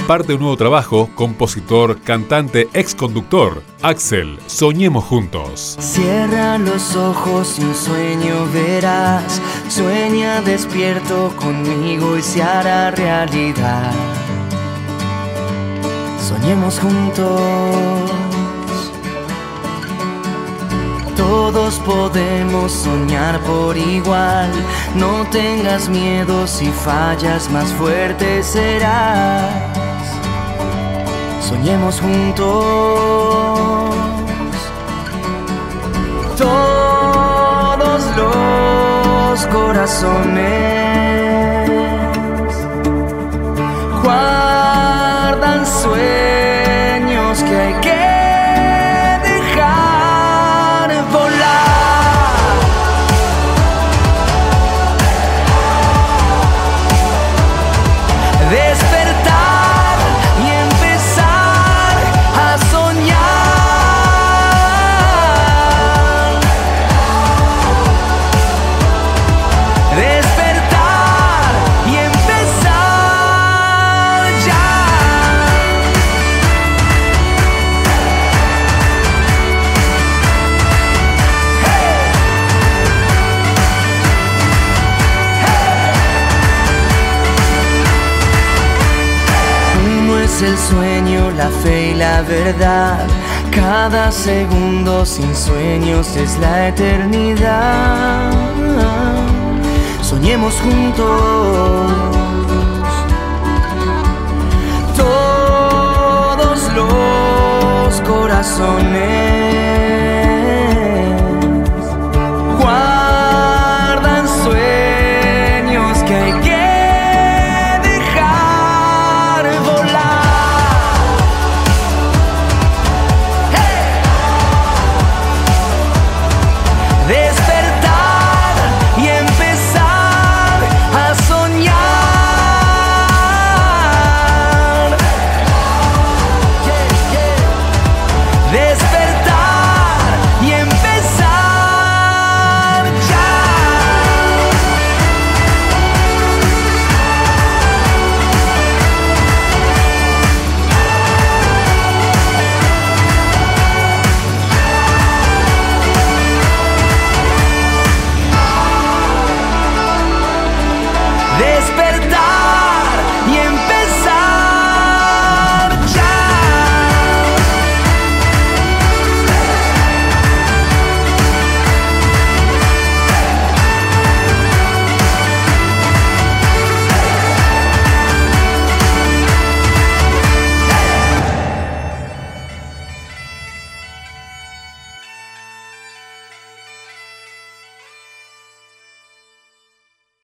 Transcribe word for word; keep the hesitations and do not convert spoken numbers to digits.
comparte un nuevo trabajo, compositor, cantante, ex conductor. Axel, soñemos juntos. Cierra los ojos y un sueño verás. Sueña despierto conmigo y se hará realidad. Soñemos juntos. Todos podemos soñar por igual. No tengas miedo, si fallas más fuerte serás. Soñemos juntos. Todos los corazones guardan sueños que hay que el sueño, la fe y la verdad. Cada segundo sin sueños es la eternidad. Soñemos juntos. Todos los corazones